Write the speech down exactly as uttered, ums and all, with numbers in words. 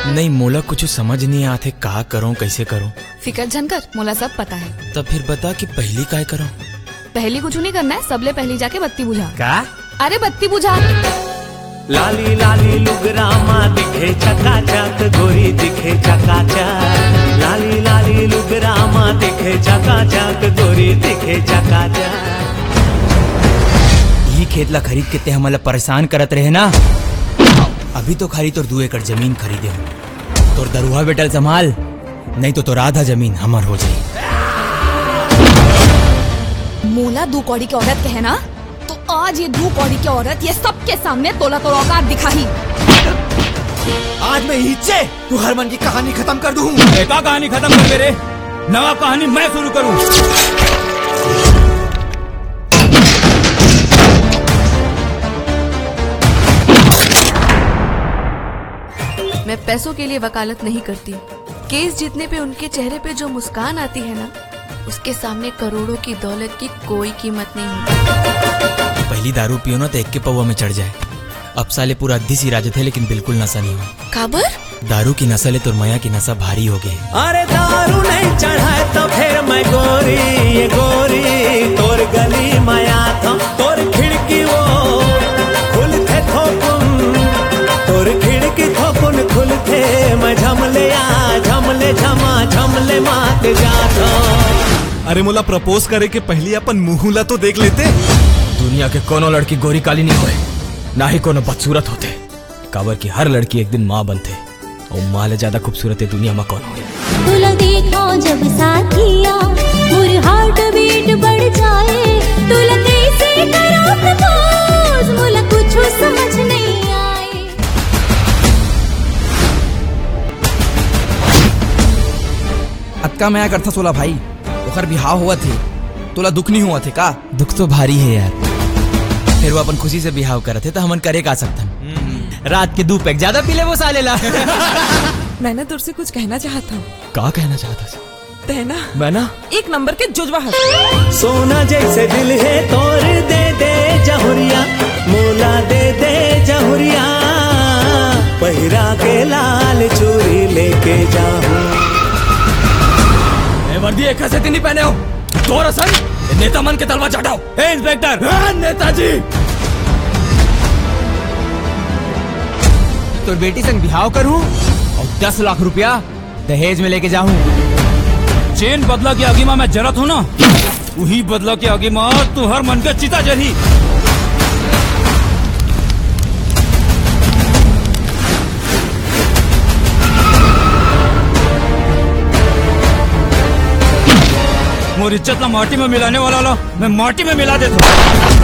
नहीं मोला कुछ समझ नहीं आते, का करूं कैसे करूं। फिकर झनकर मोला सब पता है। तब फिर बता कि पहली काय करूं। पहली कुछ नहीं करना है, सबले पहली जाके बत्ती बुझा। का? अरे बत्ती बुझा। लाली लाली लुगरामा दिखे चकाचक, गोरी दिखे चकाचक। लाली लाली लुगरामा दिखे चकाचक, गोरी दिखे चकाचक। ये खेत ला खरीद के ते हमला परेशान करत रहे ना, अभी तो खाली तोर दो एकड़ जमीन खरीदे हूँ। तोर दरुहा बेटल संभाल, नहीं तो तोर आधा जमीन हमर हो जाए। मोला दो कौड़ी की औरत कहना तो आज ये दो कौड़ी की औरत ये सबके सामने तोला तोला औकात दिखाही। आज मैं हिच्चे तू हरमन की कहानी खत्म कर दूँ। एका कहानी खत्म कर मेरे, नवा कहानी मैं शुरू करूँ। मैं पैसों के लिए वकालत नहीं करती। केस जीतने पे उनके चेहरे पे जो मुस्कान आती है ना, उसके सामने करोड़ों की दौलत की कोई कीमत नहीं होती। पहली दारू पियो ना तो एक के पौवा में चढ़ जाए। अब साले पूरा अद्धी सी राजत है लेकिन बिल्कुल नशा नहीं हुआ। काबर? दारू की नशा ले तो माया की नशा भारी हो गई। अरे दारू नहीं चढ़ाए तो फिर मैं गोरी, ये गोरी तोर गली माया था। तोर खिड़की वो खुल थे थोकुन, तोर खिड़की थोकुन खुल थे। मैं झमले आ झमले झमा झमले मात जाता। अरे मोला प्रपोज करे के पहले अपन मुहुला तो देख लेते। दुनिया के कोनो लड़की गोरी काली नहीं होए, ना ही कोनो बदसूरत होते। काबर की हर लड़की एक दिन माँ बनते, और माँ ले ज्यादा खूबसूरत है दुनिया में कौन हो। तुला देखो जब साथिया मोर हार्ट बीट बढ़ जाए। तुला कैसे करो प्रपोज मोला कुछ समझ नहीं आए। अक्का मैं करता सोला भाई, ओकर बिहाव हुआ थे, तोला दुख नहीं हुआ थे का? दुख तो भारी है यार, फिर वो अपन खुशी से बिहाव करे थे तो हमन करे का सकता। रात के दो पैक ज्यादा पीले वो साले ला। मैंने तुझसे कुछ कहना चाहता हूँ। का कहना चाहता था? तेना मैं ना एक नंबर के जुजवा है। सोना जैसे दिल है तोर दे दे जहुरिया, मोला दे दे जहुरिया। पहिरा के लाल चूड़ी लेके जाऊं। वर्दी एक से नहीं पहने हो तो रसन नेता मन के तलवार चढ़ाओ। ए इंस्पेक्टर, नेताजी तो बेटी संग बिहाव करूं और दस लाख रुपया दहेज में लेके जाऊं। चेन बदला की आगे मैं जरत हूं ना, वही बदला की आगे मां तू हर मन का चिता जरी। मोर इज्जत ला माटी में मिलाने वाला ला मैं माटी में मिला देता हूँ।